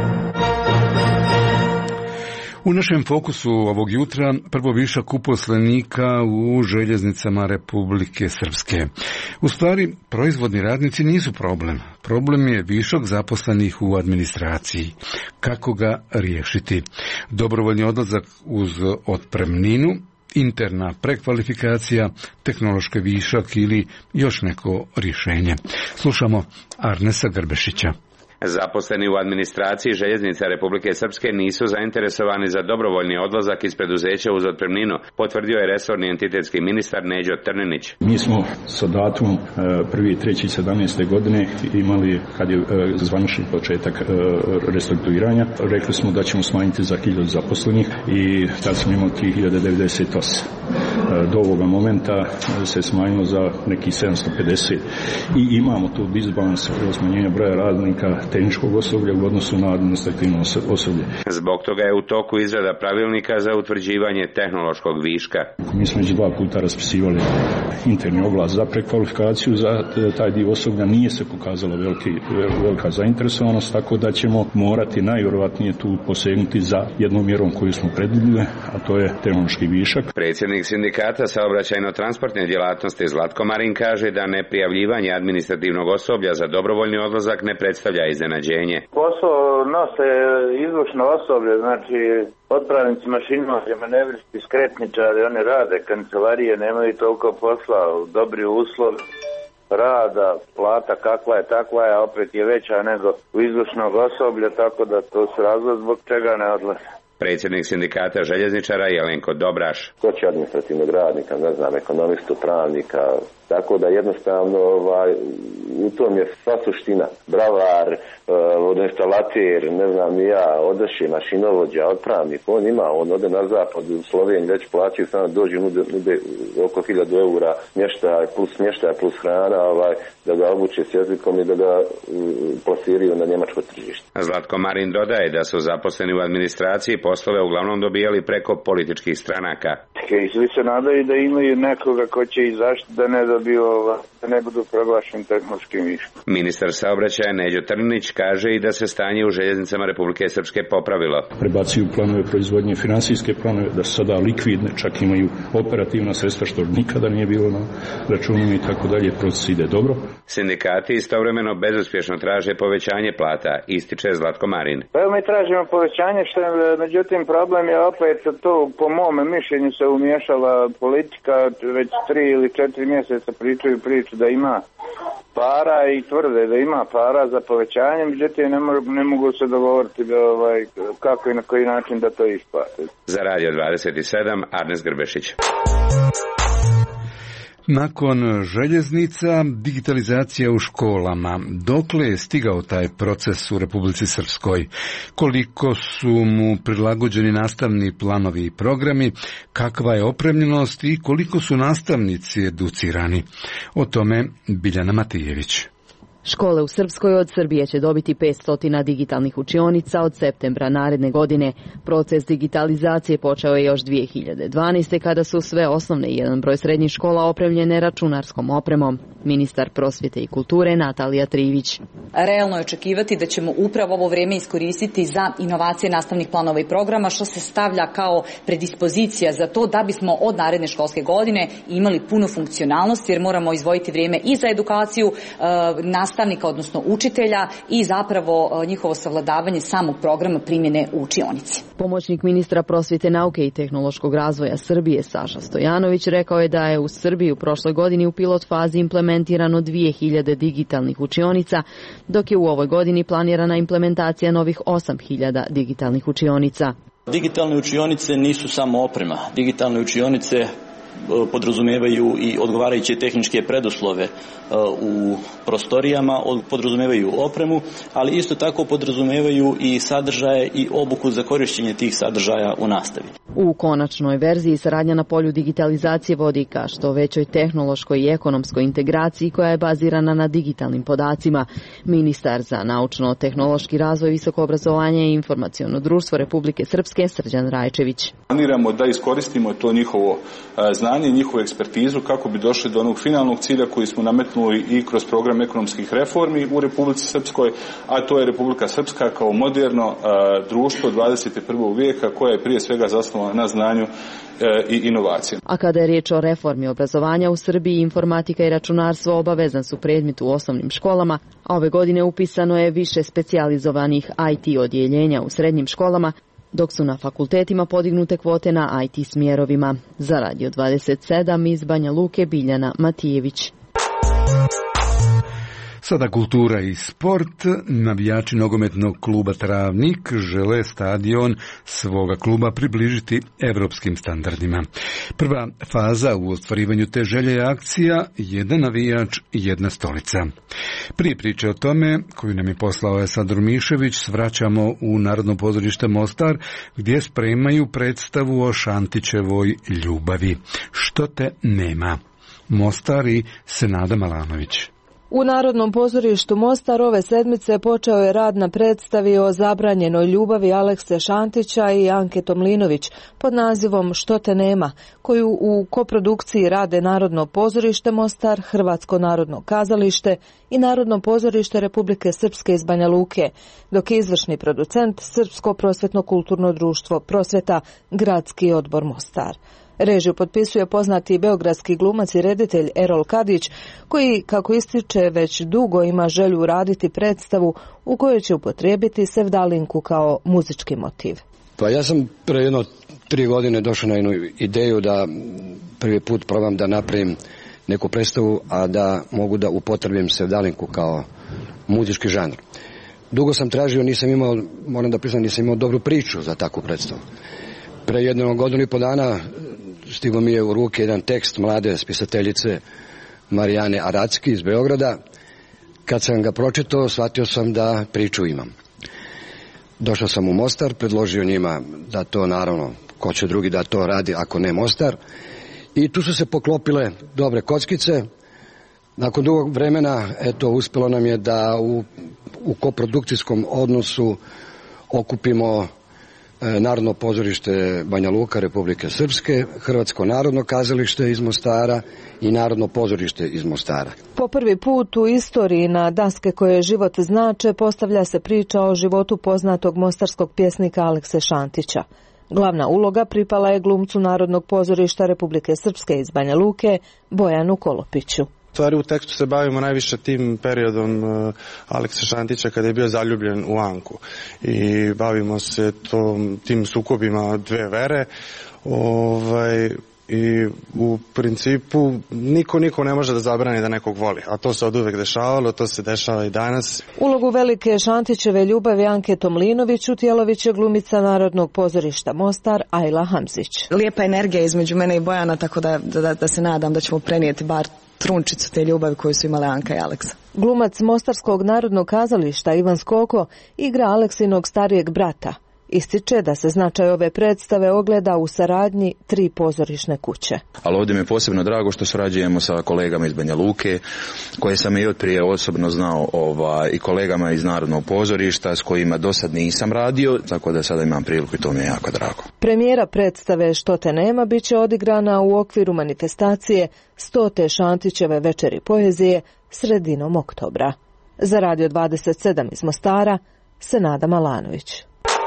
U našem fokusu ovog jutra prvo višak uposlenika u željeznicama Republike Srpske. U stvari, proizvodni radnici nisu problem. Problem je višak zaposlenih u administraciji. Kako ga riješiti? Dobrovoljni odlazak uz otpremninu, interna prekvalifikacija, tehnološki višak ili još neko rješenje. Slušamo Arnesa Grbešića. Zaposleni u administraciji željeznica Republike Srpske nisu zainteresovani za dobrovoljni odlazak iz preduzeća uz otpremninu, potvrdio je resorni entitetski ministar Neđo Trninić. Mi smo sa datumom 1.3.17. godine imali, kad je zvanični početak restrukturiranja, rekli smo da ćemo smanjiti za 1000 zaposlenih i tad smo imali 3098. Do ovoga momenta se smanjilo za neki 750 i imamo tu disbalans kroz smanjenja broja radnika tehničkog osoblja u odnosu na administrativno osoblje. Zbog toga je u toku izrada pravilnika za utvrđivanje tehnološkog viška. Mi smo već 2 puta raspisivali interni oglas za prekvalifikaciju za taj dio osoblja, nije se pokazala velika zainteresovanost, tako da ćemo morati najvjerojatnije tu posegnuti za jednom mjerom koju smo predvidjeli, a to je tehnološki višak. Predsjednik sindikata saobraćajno-transportne djelatnosti Zlatko Marin kaže da neprijavljivanje administrativnog osoblja za dobrovoljni odlazak ne predstavlja iznenađenje. Posao nose izvršno osoblje, znači otpravnici mašinovođe, manevristi, skretničari, oni rade, kancelarije nemaju toliko posla, dobri uslov rada, plata kakva je takva je, a opet je veća nego u izvršnog osoblja, tako da to su razlog zbog čega ne odlaze. Predsjednik sindikata željezničara Jelenko Dobraš. Ko će administrativnog radnika, ne znam, ekonomistu, pravnika, tako da jednostavno u tom je sva suština. Bravar, vodoinstalater, ne znam ja, odeši, mašinovođa, otpravnik, on ode na zapad u Sloveniji, već plaćaju, samo dođu nude oko 1000 eura smještaj plus hrana, da ga obuče s jezikom i da ga plasiraju na njemačko tržište. Zlatko Marin dodaje da su zaposleni u administraciji poslove uglavnom dobijali preko političkih stranaka. Svi se nadaju da imaju nekoga ko će ih zaštiti da ne dobiju da ne budu proglašeni tehnološkim viškom. Ministar saobraćaja Neđo Trninić kaže i da se stanje u željeznicama Republike Srpske popravilo. Prebacuju planove proizvodnje, financijske planove, da su sada likvidne, čak imaju operativna sredstva što nikada nije bilo na računima i tako dalje, proces ide dobro. Sindikati istovremeno bezuspješno traže povećanje plata, ističe Zlatko Marin. Pa mi tražimo povećanje, što međutim problem je opet to, po mome mišljenju se umiješala politika, već 3 ili 4 mjeseca pričaju priču da ima para i tvrde da ima para za povećanje, međutim ne mogu se dogovoriti kako i na koji način da to isplate. Za Radio 27, Arnes Grbešić. Nakon željeznica, digitalizacija u školama. Dokle je stigao taj proces u Republici Srpskoj? Koliko su mu prilagođeni nastavni planovi i programi? Kakva je opremljenost i koliko su nastavnici educirani? O tome Biljana Matijević. Škole u Srpskoj od Srbije će dobiti 500 digitalnih učionica od septembra naredne godine. Proces digitalizacije počeo je još 2012. kada su sve osnovne i jedan broj srednjih škola opremljene računarskom opremom. Ministar prosvjete i kulture Natalija Trivić. Realno je očekivati da ćemo upravo ovo vrijeme iskoristiti za inovacije nastavnih planova i programa, što se stavlja kao predispozicija za to da bismo od naredne školske godine imali punu funkcionalnost, jer moramo izdvojiti vrijeme i za edukaciju nastavnika, odnosno učitelja, i zapravo njihovo savladavanje samog programa primjene u učionici. Pomoćnik ministra prosvjete, nauke i tehnološkog razvoja Srbije Saša Stojanović rekao je da je u Srbiji u prošloj godini u pilot fazi implementirano 2000 digitalnih učionica, dok je u ovoj godini planirana implementacija novih 8000 digitalnih učionica. Digitalne učionice nisu samo oprema. Digitalne učionice podrazumijevaju i odgovarajuće tehničke preduslove u prostorijama, podrazumijevaju opremu, ali isto tako podrazumijevaju i sadržaje i obuku za korištenje tih sadržaja u nastavi. U konačnoj verziji saradnja na polju digitalizacije vodi ka što većoj tehnološkoj i ekonomskoj integraciji koja je bazirana na digitalnim podacima. Ministar za naučno-tehnološki razvoj, visoko obrazovanje i informaciono društvo Republike Srpske Srđan Rajčević. Planiramo da iskoristimo to njihovo znanje i njihovu ekspertizu kako bi došli do onog finalnog cilja koji smo nametnuli i kroz program ekonomskih reformi u Republici Srpskoj, a to je Republika Srpska kao moderno društvo 21. vijeka koje je prije svega zasnovano na znanju i inovacijama. A kada je riječ o reformi obrazovanja u Srbiji, informatika i računarstvo obavezan su predmet u osnovnim školama, a ove godine upisano je više specijalizovanih IT odjeljenja u srednjim školama, dok su na fakultetima podignute kvote na IT smjerovima. Za Radio 27 iz Banja Luke Biljana Matijević. Sada kultura i sport. Navijači nogometnog kluba Travnik žele stadion svoga kluba približiti evropskim standardima. Prva faza u ostvarivanju te želje je akcija Jedan navijač, jedna stolica. Prije priče o tome, koju nam je poslao Sadr Mišević, svraćamo u Narodno pozorište Mostar, gdje spremaju predstavu o Šantićevoj ljubavi. Što te nema? Mostar i Senada Malanović. U Narodnom pozorištu Mostar ove sedmice počeo je rad na predstavi o zabranjenoj ljubavi Alekse Šantića i Anke Tomlinović pod nazivom Što te nema, koju u koprodukciji rade Narodno pozorište Mostar, Hrvatsko narodno kazalište i Narodno pozorište Republike Srpske iz Banja Luke, dok je izvršni producent Srpsko prosvetno-kulturno društvo Prosveta, Gradski odbor Mostar. Režiju potpisuje poznati beogradski glumac i reditelj Erol Kadić, koji, kako ističe, već dugo ima želju raditi predstavu u kojoj će upotrijebiti sevdalinku kao muzički motiv. Pa ja sam pre jedno 3 godine došao na jednu ideju da prvi put probam da napravim neku predstavu, a da mogu da upotrebim sevdalinku kao muzički žanr. Dugo sam tražio, nisam imao, moram da priznam, nisam imao dobru priču za takvu predstavu. Pre jednog godinu i po dana stigo mi je u ruke jedan tekst mlade spisateljice Marijane Aracki iz Beograda. Kad sam ga pročitao, shvatio sam da priču imam. Došao sam u Mostar, predložio njima da to, naravno, ko će drugi da to radi ako ne Mostar. I tu su se poklopile dobre kockice. Nakon dugog vremena, uspjelo nam je da u koprodukcijskom odnosu okupimo Narodno pozorište Banja Luka Republike Srpske, Hrvatsko narodno kazalište iz Mostara i Narodno pozorište iz Mostara. Po prvi put u istoriji na daske koje život znače postavlja se priča o životu poznatog mostarskog pjesnika Alekse Šantića. Glavna uloga pripala je glumcu Narodnog pozorišta Republike Srpske iz Banja Luke, Bojanu Kolopiću. Stvari u tekstu se bavimo najviše tim periodom Alekse Šantića kada je bio zaljubljen u Anku i bavimo se tim sukobima dve vere i u principu niko ne može da zabrani da nekog voli, a to se od uvek dešavalo, to se dešava i danas. Ulogu velike Šantićeve ljubavi Anke Tomlinović utjelovit će glumica Narodnog pozorišta Mostar Ajla Hamzić. Lijepa energija između mene i Bojana, tako da se nadam da ćemo prenijeti bar trunčicu te ljubavi koju su imale Anka i Aleksa. Glumac Mostarskog narodnog kazališta Ivan Skoko igra Aleksinog starijeg brata. Ističe da se značaj ove predstave ogleda u saradnji 3 pozorišne kuće. Ali ovdje mi je posebno drago što surađujemo sa kolegama iz Banja Luke, koje sam i otprije osobno znao, i kolegama iz Narodnog pozorišta s kojima do sad nisam radio, tako da sada imam priliku i to mi je jako drago. Premijera predstave Što te nema bit će odigrana u okviru manifestacije 100. Šantićeve večeri poezije sredinom oktobra. Za Radio 27 iz Mostara, Senada Malanović.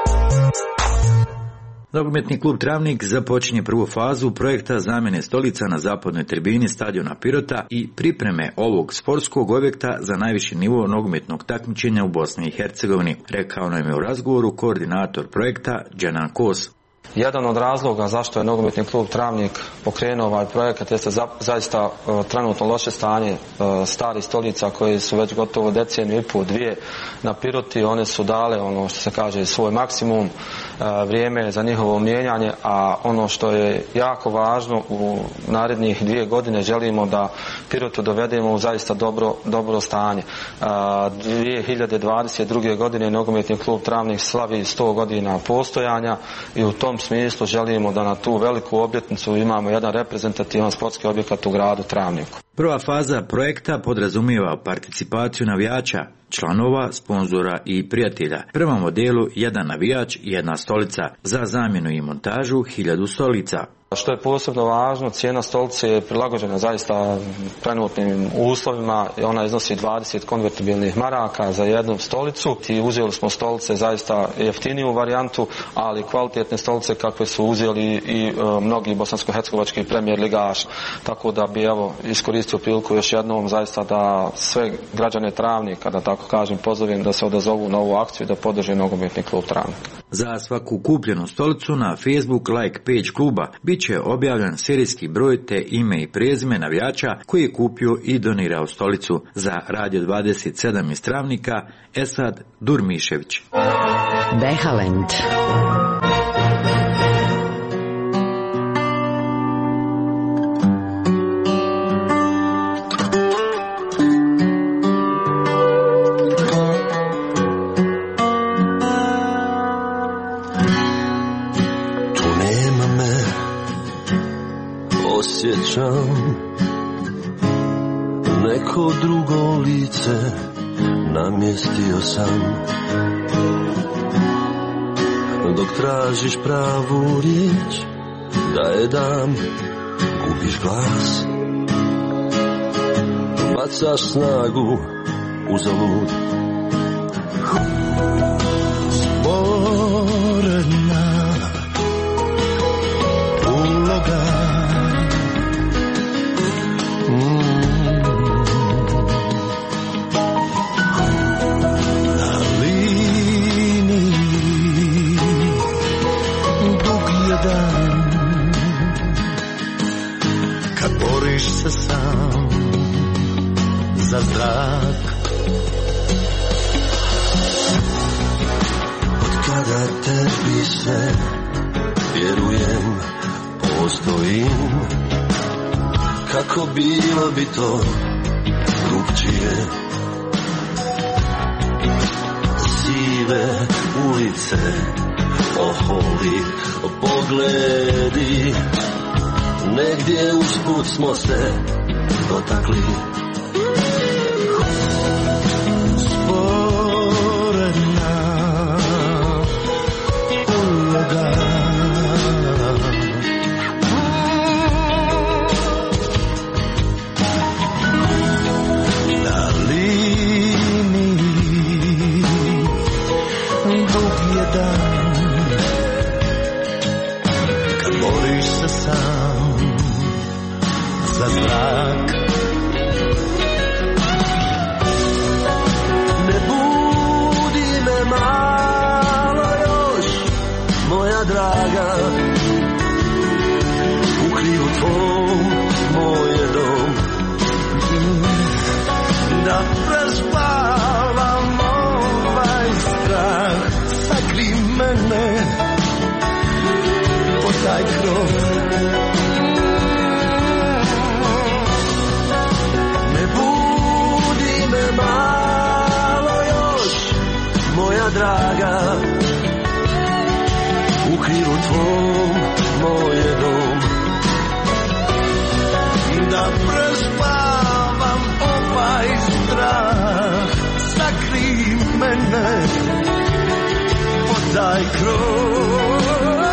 Nogometni klub Travnik započinje prvu fazu projekta zamjene stolica na zapadnoj tribini stadiona Pirota i pripreme ovog sportskog objekta za najviši nivo nogometnog takmičenja u Bosni i Hercegovini, rekao nam je u razgovoru koordinator projekta Dženan Kos. Jedan od razloga zašto je nogometni klub Travnik pokrenuo ovaj projekat jeste zaista trenutno loše stanje starih stolica koje su već gotovo deceniju i pol, 2 na Piroti. One su dale ono što se kaže svoj maksimum, vrijeme za njihovo mijenjanje, a ono što je jako važno u narednih 2 godine želimo da Pirotu dovedemo u zaista dobro stanje. 2022. godine nogometni klub Travnik slavi 100 godina postojanja i u tom smislu želimo da na tu veliku obljetnicu imamo jedan reprezentativan sportski objekat u gradu Travniku. Prva faza projekta podrazumijeva participaciju navijača, članova, sponzora i prijatelja. Prema modelu 1 navijač, 1 stolica, za zamjenu i montažu 1000 stolica. Što je posebno važno, cijena stolice je prilagođena zaista trenutnim uslovima. Ona iznosi 20 konvertibilnih maraka za jednu stolicu. I uzeli smo stolice zaista jeftiniju varijantu, ali kvalitetne stolice kakve su uzeli i mnogi bosansko-hercegovački premijer ligaši. Tako da bi iskoristio priliku još jednom zaista da sve građane Travnika, da tako kažem, pozovem da se odazovu na ovu akciju i da podrže nogometni klub Travnik. Za svaku kupljenu stolicu na Facebook like page kluba bit će objavljen serijski broj te ime i prezime navijača koji je kupio i donirao stolicu. Za Radio 27 iz Travnika, Esad Durmišević. Behalend. Osjećam neko drugo lice, namjestio sam. Dok tražiš pravu riječ da je dam, gubiš glas. Bacaš snagu uzalud. Sporedna uloga. Kad boriš se sam za zrak, od kada tebi sve vjerujem, postojim. Kako bilo bi to drugčije? Sive ulice, oholi pogledi, negdje usput smo se dotakli. Sporedna uloga. Na liniji dug je dan, kad boriš se sam za zrak. Ne budi me malo još, moja draga, u krivu daj krov.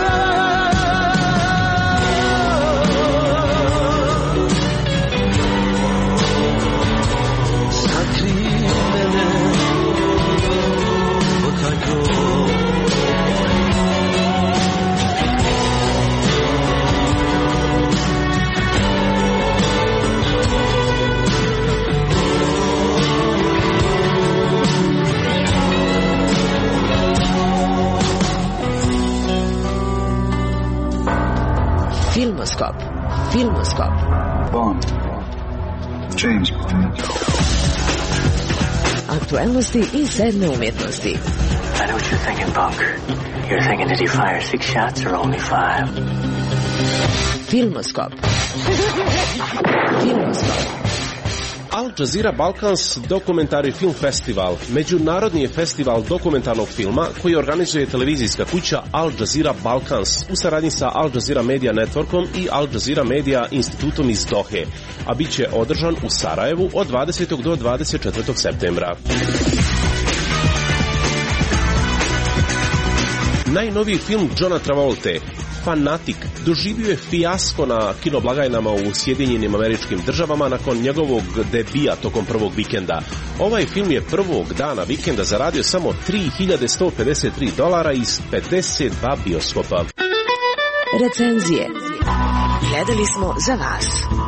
Sakri mene od taj krov. Filmoskop. Filmoskop. Bond. James Bond. Aktuelnosti i sedme umjetnosti. I know what you're thinking, punk. You're thinking, did he fire 6 shots or only 5? Filmoskop. Filmoskop. Al Jazeera Balkans dokumentarni film festival međunarodni je festival dokumentarnog filma koji organizuje televizijska kuća Al Jazeera Balkans u saradnji sa Al Jazeera Media Networkom i Al Jazeera Media institutom iz Dohe, a bit će održan u Sarajevu od 20. do 24. septembra. Najnoviji film Johna Travolte, Fanatik, doživio je fijasko na kinoblagajnama u Sjedinjenim Američkim Državama nakon njegovog debija tokom prvog vikenda. Ovaj film je prvog dana vikenda zaradio samo $3.153 iz 52 bioskopa. Recenzije. Gledali smo za vas.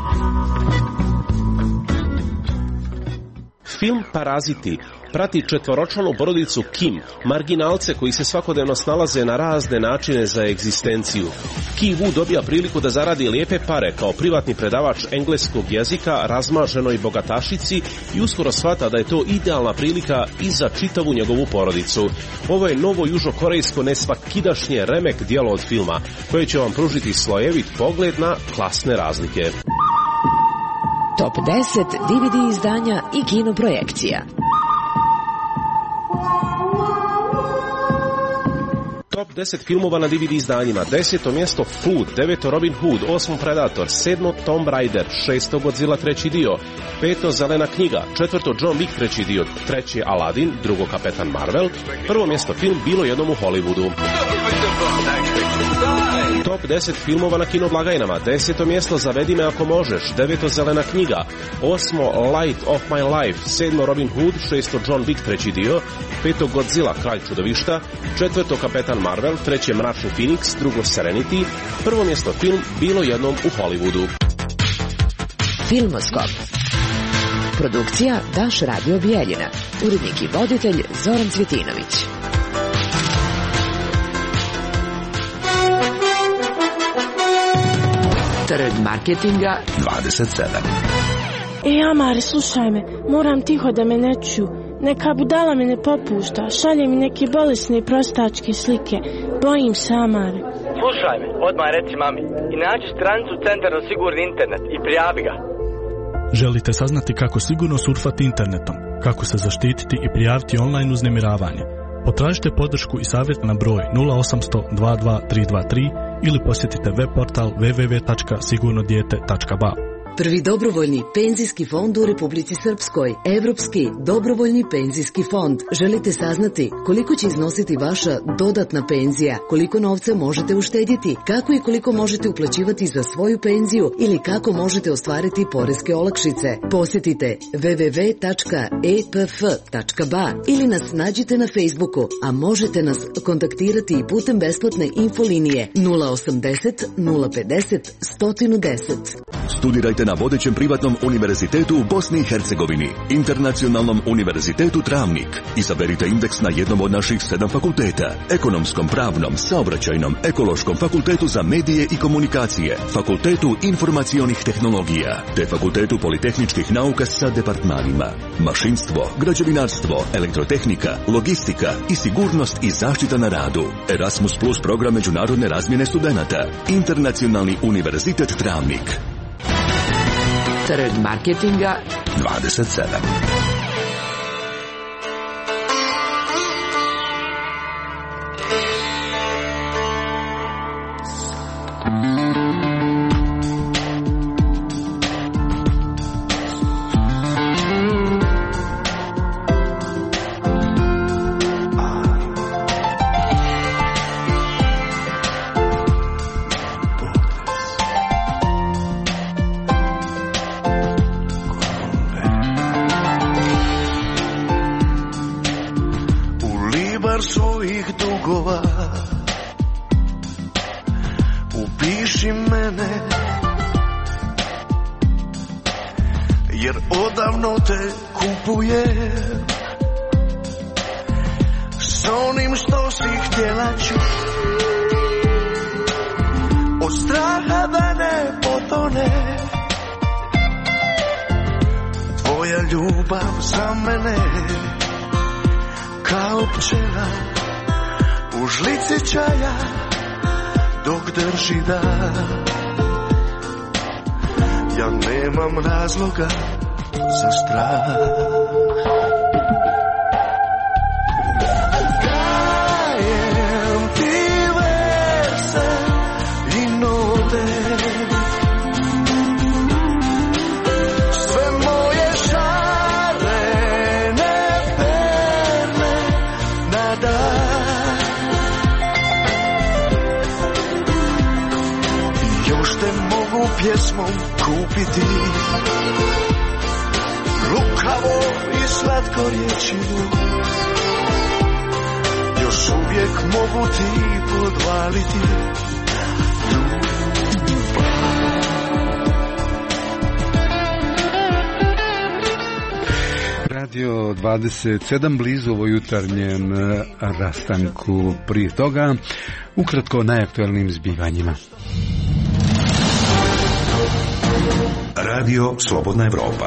Film Paraziti prati četvoročlanu porodicu Kim, marginalce koji se svakodnevno snalaze na razne načine za egzistenciju. Ki Woo dobija priliku da zaradi lijepe pare kao privatni predavač engleskog jezika razmaženoj bogatašici i uskoro shvata da je to idealna prilika i za čitavu njegovu porodicu. Ovo je novo južnokorejsko nesvakidašnje remek djelo od filma, koje će vam pružiti slojevit pogled na klasne razlike. Top 10 DVD izdanja i kinoprojekcija. Top 10 filmova na DVD izdanjima. 10. mjesto Food, 9. Robin Hood, 8. Predator, 7. Tomb Raider, 6. Godzilla 3. dio, 5. Zelena knjiga, 4. John Wick 3. dio, 3. Aladdin, 2. Kapetan Marvel, 1. mjesto film Bilo jednom u Hollywoodu. Top 10 filmova na kinoblagajnama. 10. mjesto Zavedi me ako možeš, 9. Zelena knjiga, 8. Light of my life, 7. Robin Hood, 6. John Wick 3. dio, 5. Godzilla Kralj čudovišta, 4. Kapetan Marvel, 3. Mračni Phoenix, 2. Serenity, 1. mjesto film Bilo jednom u Hollywoodu. Filmoskop. Produkcija Daš Radio Bijeljina. Urednik i voditelj Zoran Cvjetinović. Trg marketinga 27. Amare, slušaj me, moram tiho da me ne čuju. Neka budala me ne popušta, šalje mi neke bolesne prostačke slike. Bojim se, Amare. Slušaj me, odmah reci mami. I nađi stranicu Centar za sigurni internet i prijavi ga. Želite saznati kako sigurno surfati internetom, kako se zaštititi i prijaviti online uznemiravanje? Potražite podršku i savjet na broj 0800 22 323 ili posjetite web portal www.sigurnodijete.ba. Prvi dobrovoljni penzijski fond u Republici Srpskoj, Evropski dobrovoljni penzijski fond. Želite saznati koliko će iznositi vaša dodatna penzija, koliko novca možete uštedjeti, kako i koliko možete uplaćivati za svoju penziju ili kako možete ostvariti poreske olakšice. Posjetite www.epf.ba ili nas nađite na Facebooku, a možete nas kontaktirati i putem besplatne infolinije 080 050 110. Studirajte na vodećem privatnom univerzitetu u Bosni i Hercegovini, Internacionalnom univerzitetu Travnik. Izaberite indeks na jednom od naših 7 fakulteta: ekonomskom, pravnom, saobraćajnom, ekološkom, fakultetu za medije i komunikacije, fakultetu informacionih tehnologija, te fakultetu politehničkih nauka sa departmanima: mašinstvo, građevinarstvo, elektrotehnika, logistika i sigurnost i zaštita na radu. Erasmus Plus program međunarodne razmjene studenata. Internacionalni univerzitet Travnik. Trg marketinga 27. piši mene, jer odavno te kupujem s onim što si htjela čuti. Od straha da ne potone tvoja ljubav za mene, kao pčela u žlici čaja dok drži dah. Ja nemam razloga za strah. Dajem ti verse i note, sve moje šarene perle na dan. Još te mogu pjesmom kupiti, lukavo i slatko rječivo. Još uvijek mogu ti podvaliti Radio 27 blizu ovo jutarnjem rastanku. Prije toga ukratko o najaktualnijim zbivanjima. Radio Slobodna Evropa.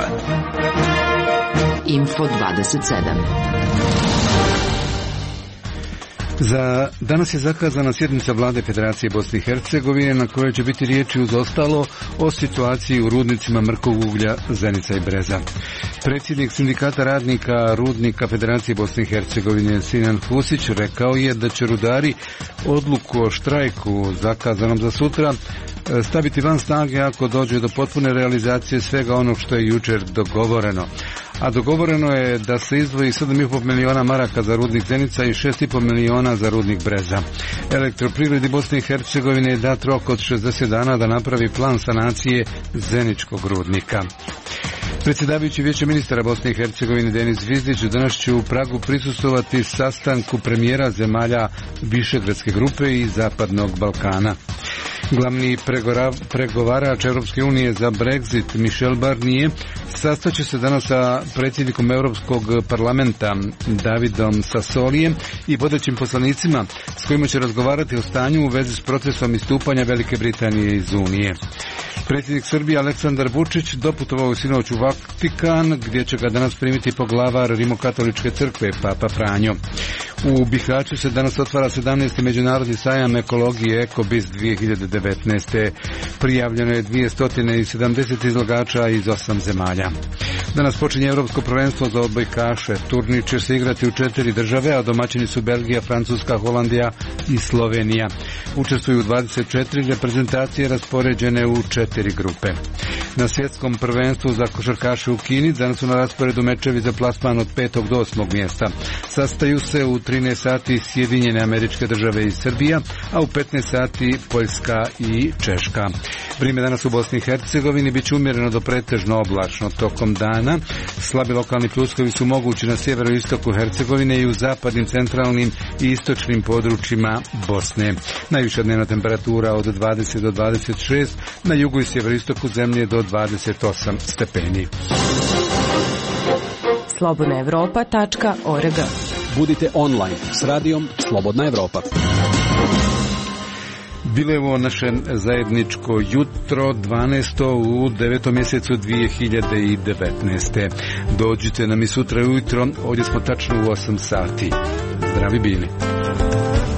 Info 27. Za danas je zakazana sjednica Vlade Federacije Bosne i Hercegovine na kojoj će biti riječi uz ostalo o situaciji u rudnicima mrkog uglja Zenica i Breza. Predsjednik sindikata radnika rudnika Federacije Bosne i Hercegovine Sinan Husić rekao je da će rudari odluku o štrajku zakazanom za sutra staviti van snage ako dođe do potpune realizacije svega onog što je jučer dogovoreno. A dogovoreno je da se izdvoji 7,5 miliona maraka za rudnik Zenica i 6,5 miliona za rudnik Breza. Elektroprivredi Bosne i Hercegovine je dat rok od 60 dana da napravi plan sanacije Zeničkog rudnika. Predsjedavajući Vijeće ministara Bosne i Hercegovine Denis Zvizdić danas će u Pragu prisustvovati sastanku premijera zemalja Višegradske grupe i Zapadnog Balkana. Glavni pregovarač Europske unije za Brexit Michel Barnier sastaće se danas sa predsjednikom Europskog parlamenta Davidom Sassolijem i vodećim poslanicima s kojima će razgovarati o stanju u vezi s procesom istupanja Velike Britanije iz Unije. Predsjednik Srbije Aleksandar Vučić doputovao je sinoć u Vatikan, gdje će ga danas primiti poglavar Rimokatoličke crkve Papa Franjo. U Bihaću se danas otvara 17. međunarodni sajam ekologije EkoBiz 2019. Prijavljeno je 270 izlagača iz 8 zemalja. Danas počinje Europsko prvenstvo za odbojkaše. Turnir će se igrati u 4 države, a domaćini su Belgija, Francuska, Holandija i Slovenija. Učestvuju 24 reprezentacije raspoređene u 4 grupe. Na svjetskom prvenstvu za košarkaše u Kini danas su na rasporedu mečevi za plasman od 5. do 8. mjesta. Sastaju se u 13 sati Sjedinjene Američke Države i Srbija, a u 15 sati Poljska i Češka. Vrijeme danas u Bosni i Hercegovini bit će umjereno do pretežno oblačno. Tokom dana slabi lokalni pljuskovi su mogući na sjeveroistoku Hercegovine i u zapadnim, centralnim i istočnim područjima Bosne. Najviša dnevna temperatura od 20 do 26, na jugu i sjeveroistoku zemlje do 28 stepeni. slobodnaevropa.org. Budite online s radijom Slobodna Evropa. Bilo je ovo naše zajedničko jutro, 12. u 9. mjesecu 2019. Dođite nam i sutra ujutro, ovdje smo tačno u 8 sati. Zdravi bili.